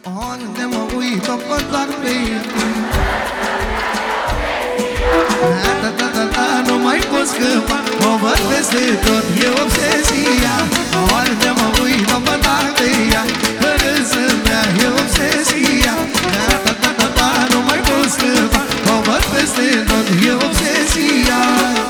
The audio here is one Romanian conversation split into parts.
Unde mă uit, o văd doar pe el. Nu mai pot scăpa, mă văd peste tot, e obsesia. Unde mă uit, o văd doar pe ea, râsul mea e obsesia. Nu mai pot scăpa, mă văd peste tot, e obsesia.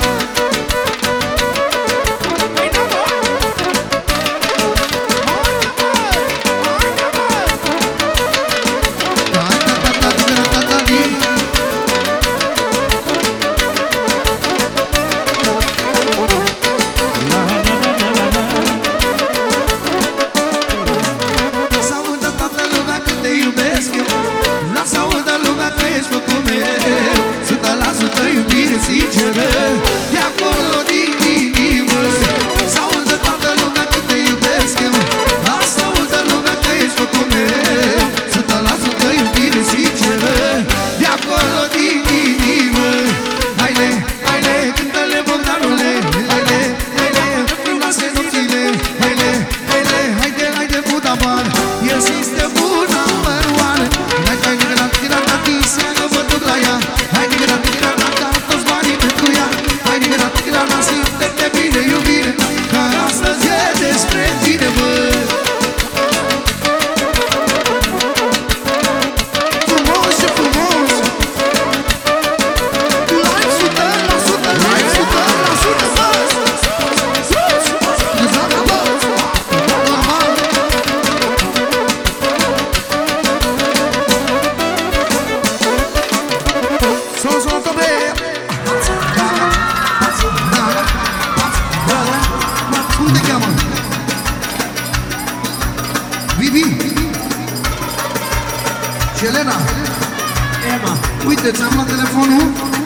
Uite, ți-am luat telefonul.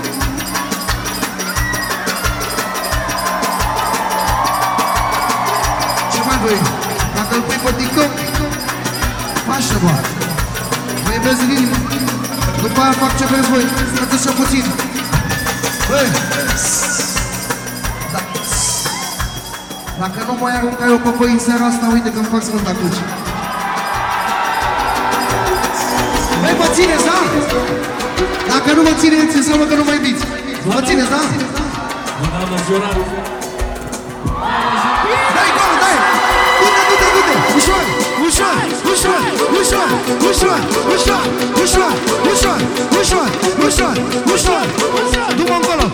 Ce mai vrei? Dacă îl pui pe TikTok, faci ceva. Mai vezi în inimă. După aia fac ce vreți voi. Stați așa puțin. Băi! Dacă nu mai aruncai o păpăi în seara asta, uite că-mi fac sfânt atunci. Băi, mă țineți, da? Dacă nu mă țineți, înseamnă că nu mă iubiți. Mă țineți, da? Dai, acolo, dai! Du-te! Ușor! Du-mă încolo!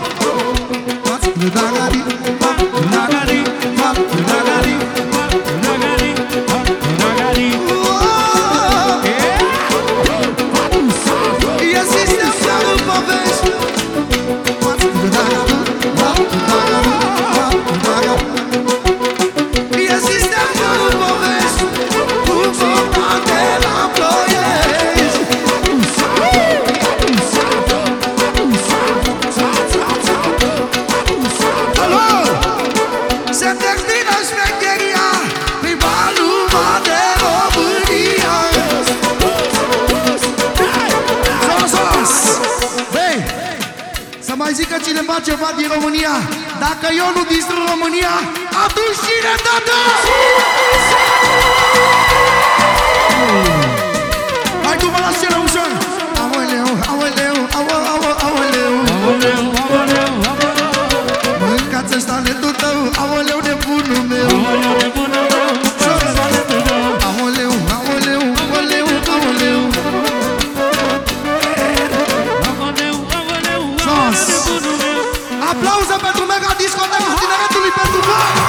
Mai zic că cineva ceva din România. Dacă eu nu distrug România, atunci cine, tată? Hai tu, mă la scenă ușor. Aoleu, aoleu, aoleu. Mâncați ăsta netul tău, aoleu nebunul meu. Aoleu, aoleu, aoleu, aoleu. Aplauze pentru mega discoteca tineretului pentru voi!